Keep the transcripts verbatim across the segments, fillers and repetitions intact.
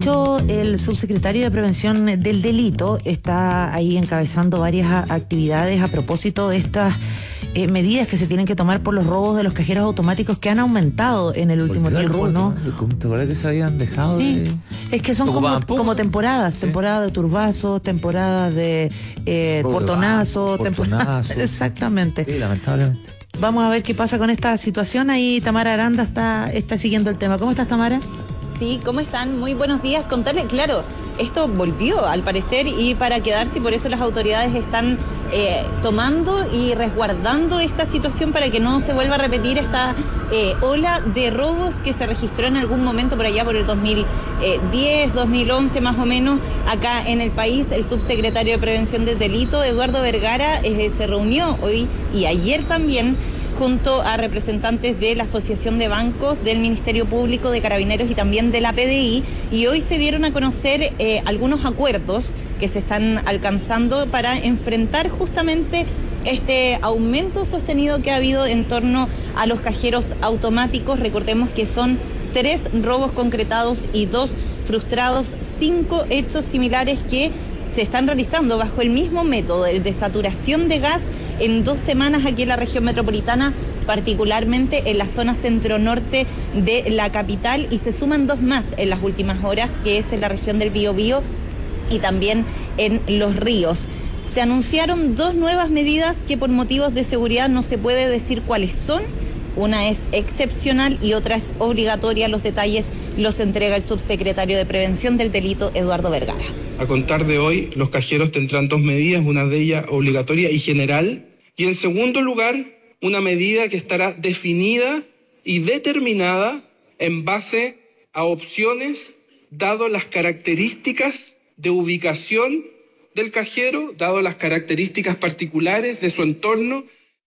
El subsecretario de Prevención del Delito está ahí encabezando varias actividades a propósito de estas eh, medidas que se tienen que tomar por los robos de los cajeros automáticos que han aumentado en el último Volvió tiempo, el robo, ¿no? ¿no? ¿Te acuerdas que se habían dejado Sí, de...? es que son como, como temporadas, ¿sí? Temporada de turbazos, temporada de eh, portonazos, temporada... Exactamente. Sí, lamentablemente. Vamos a ver qué pasa con esta situación. Ahí Tamara Aranda está, está siguiendo el tema. ¿Cómo estás, Tamara? Sí, ¿cómo están? Muy buenos días. Contarle, claro, esto volvió al parecer y para quedarse, y por eso las autoridades están eh, tomando y resguardando esta situación para que no se vuelva a repetir esta eh, ola de robos que se registró en algún momento por allá por el dos mil diez, dos mil once más o menos, acá en el país. El subsecretario de Prevención del Delito, Eduardo Vergara, eh, se reunió hoy y ayer también junto a representantes de la Asociación de Bancos, del Ministerio Público, de Carabineros y también de la P D I, y hoy se dieron a conocer eh, algunos acuerdos que se están alcanzando para enfrentar justamente este aumento sostenido que ha habido en torno a los cajeros automáticos. Recordemos que son tres robos concretados y dos frustrados, cinco hechos similares que se están realizando bajo el mismo método, el de saturación de gas, en dos semanas aquí en la región metropolitana, particularmente en la zona centro-norte de la capital, y se suman dos más en las últimas horas, que es en la región del Biobío y también en Los Ríos. Se anunciaron dos nuevas medidas que por motivos de seguridad no se puede decir cuáles son. Una es excepcional y otra es obligatoria. Los detalles los entrega el subsecretario de Prevención del Delito, Eduardo Vergara. A contar de hoy, los cajeros tendrán dos medidas, una de ellas obligatoria y general, y en segundo lugar, una medida que estará definida y determinada en base a opciones, dado las características de ubicación del cajero, dado las características particulares de su entorno.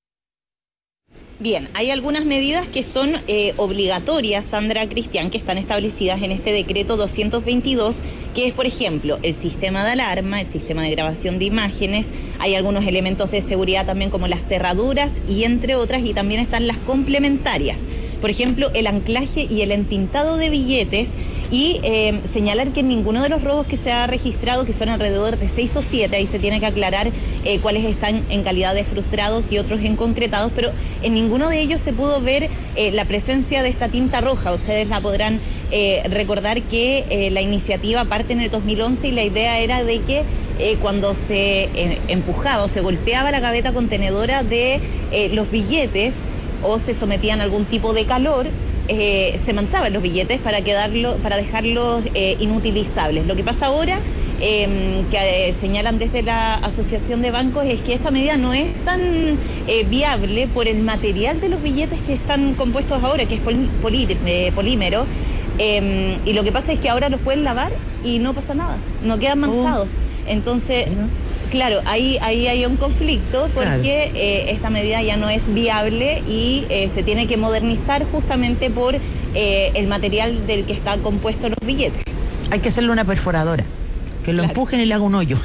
Bien, hay algunas medidas que son eh, obligatorias, Sandra, Cristian, que están establecidas en este decreto doscientos veintidós, que es, por ejemplo, el sistema de alarma, el sistema de grabación de imágenes, hay algunos elementos de seguridad también como las cerraduras y entre otras, y también están las complementarias. Por ejemplo, el anclaje y el entintado de billetes, y eh, señalar que en ninguno de los robos que se ha registrado, que son alrededor de seis o siete, ahí se tiene que aclarar eh, cuáles están en calidad de frustrados y otros en concretados, pero en ninguno de ellos se pudo ver eh, la presencia de esta tinta roja. Ustedes la podrán eh, recordar que eh, la iniciativa parte en el dos mil once y la idea era de que eh, cuando se eh, empujaba o se golpeaba la gaveta contenedora de eh, los billetes o se sometían a algún tipo de calor, Eh, se manchaban los billetes para quedarlo, para dejarlos eh, inutilizables. Lo que pasa ahora, eh, que eh, señalan desde la Asociación de Bancos, es que esta medida no es tan eh, viable por el material de los billetes que están compuestos ahora, que es pol- poli- eh, polímero, eh, y lo que pasa es que ahora los pueden lavar y no pasa nada, no quedan manchados. Entonces, claro, ahí, ahí hay un conflicto porque claro. eh, esta medida ya no es viable y eh, se tiene que modernizar justamente por eh, el material del que están compuestos los billetes. Hay que hacerle una perforadora, que lo claro. empujen y le haga un hoyo.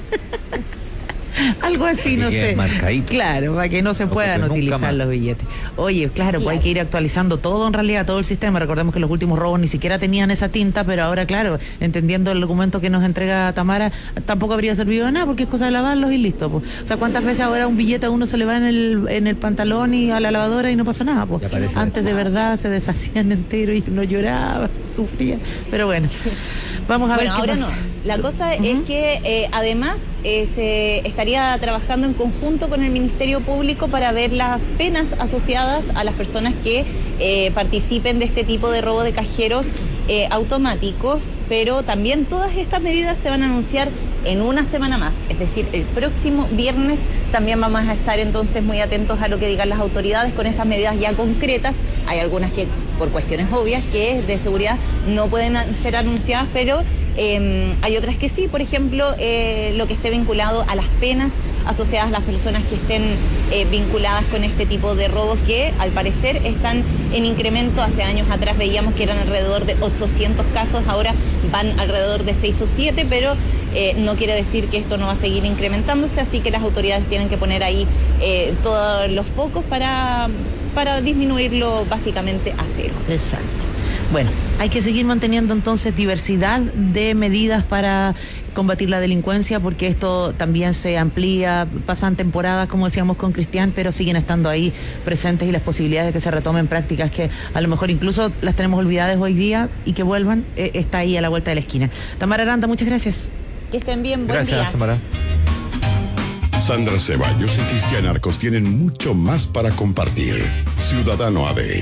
Algo así, no sé. Marcadito. Claro, para que no se no, puedan utilizar los billetes. Oye, claro, claro, pues hay que ir actualizando todo en realidad, todo el sistema. Recordemos que los últimos robos ni siquiera tenían esa tinta, pero ahora, claro, entendiendo el documento que nos entrega Tamara, tampoco habría servido de nada porque es cosa de lavarlos y listo. Pues. O sea, ¿cuántas veces ahora un billete a uno se le va en el, en el pantalón y a la lavadora y no pasa nada? Pues. Antes de verdad se deshacían entero y uno lloraba, sufría. Pero bueno, vamos a bueno, ver qué ahora pasa. No. La cosa uh-huh. es que eh, además eh, se estaría trabajando en conjunto con el Ministerio Público para ver las penas asociadas a las personas que eh, participen de este tipo de robo de cajeros eh, automáticos, pero también todas estas medidas se van a anunciar en una semana más, es decir, el próximo viernes. También vamos a estar entonces muy atentos a lo que digan las autoridades con estas medidas ya concretas. Hay algunas que por cuestiones obvias que de seguridad no pueden ser anunciadas, pero eh, hay otras que sí. Por ejemplo, eh, lo que esté vinculado a las penas asociadas a las personas que estén eh, vinculadas con este tipo de robos que al parecer están en incremento. Hace años atrás veíamos que eran alrededor de ochocientos casos, ahora van alrededor de seis o siete, pero eh, no quiere decir que esto no va a seguir incrementándose, así que las autoridades tienen que poner ahí eh, todos los focos para, para disminuirlo básicamente a cero. Exacto. Bueno, hay que seguir manteniendo entonces diversidad de medidas para combatir la delincuencia, porque esto también se amplía, pasan temporadas, como decíamos con Cristian, pero siguen estando ahí presentes, y las posibilidades de que se retomen prácticas que a lo mejor incluso las tenemos olvidadas hoy día y que vuelvan, eh, está ahí a la vuelta de la esquina. Tamara Aranda, muchas gracias. Que estén bien, buen Gracias, día. Tamara. Sandra Ceballos y Cristian Arcos tienen mucho más para compartir. Ciudadano A D.